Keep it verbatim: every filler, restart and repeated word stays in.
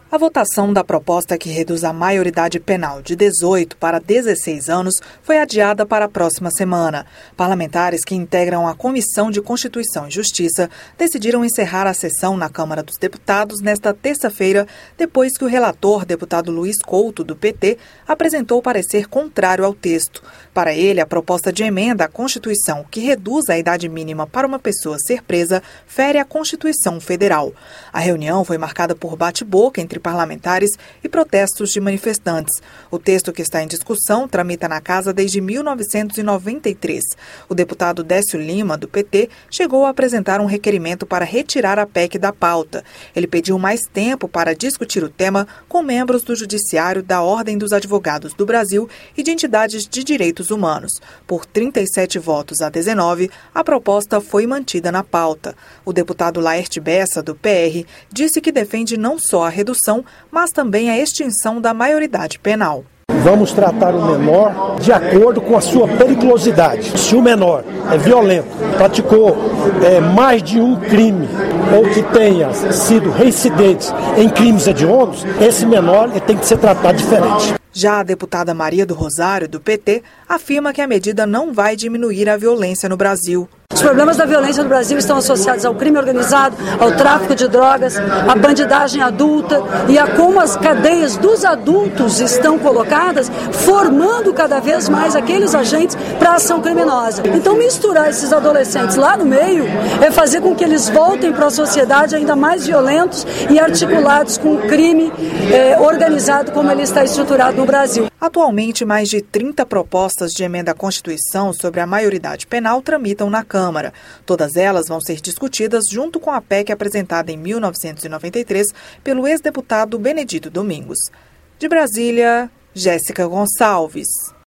A votação da proposta que reduz a maioridade penal de dezoito para dezesseis anos foi adiada para a próxima semana. Parlamentares que integram a Comissão de Constituição e Justiça decidiram encerrar a sessão na Câmara dos Deputados nesta terça-feira, depois que o relator, deputado Luiz Couto, do P T, apresentou parecer contrário ao texto. Para ele, a proposta de emenda à Constituição que reduz a idade mínima para uma pessoa ser presa fere a Constituição Federal. A reunião foi marcada por bate-boca entre parlamentares e protestos de manifestantes. O texto que está em discussão tramita na Casa desde mil novecentos e noventa e três. O deputado Décio Lima, do P T, chegou a apresentar um requerimento para retirar a P E C da pauta. Ele pediu mais tempo para discutir o tema com membros do Judiciário, da Ordem dos Advogados do Brasil e de entidades de direitos humanos. Por trinta e sete votos a dezenove, a proposta foi mantida na pauta. O deputado Laerte Bessa, do P R, disse que defende não só a redução, mas também a extinção da maioridade penal. Vamos tratar o menor de acordo com a sua periculosidade. Se o menor é violento, praticou é, mais de um crime ou que tenha sido reincidente em crimes hediondos, esse menor ele tem que ser tratado diferente. Já a deputada Maria do Rosário, do P T, afirma que a medida não vai diminuir a violência no Brasil. Os problemas da violência no Brasil estão associados ao crime organizado, ao tráfico de drogas, à bandidagem adulta e a como as cadeias dos adultos estão colocadas, formando cada vez mais aqueles agentes para a ação criminosa. Então, misturar esses adolescentes lá no meio é fazer com que eles voltem para a sociedade ainda mais violentos e articulados com o crime é, organizado como ele está estruturado no Brasil. Atualmente, mais de trinta propostas de emenda à Constituição sobre a maioridade penal tramitam na Câmara. Todas elas vão ser discutidas junto com a P E C apresentada em mil novecentos e noventa e três pelo ex-deputado Benedito Domingos. De Brasília, Jéssica Gonçalves.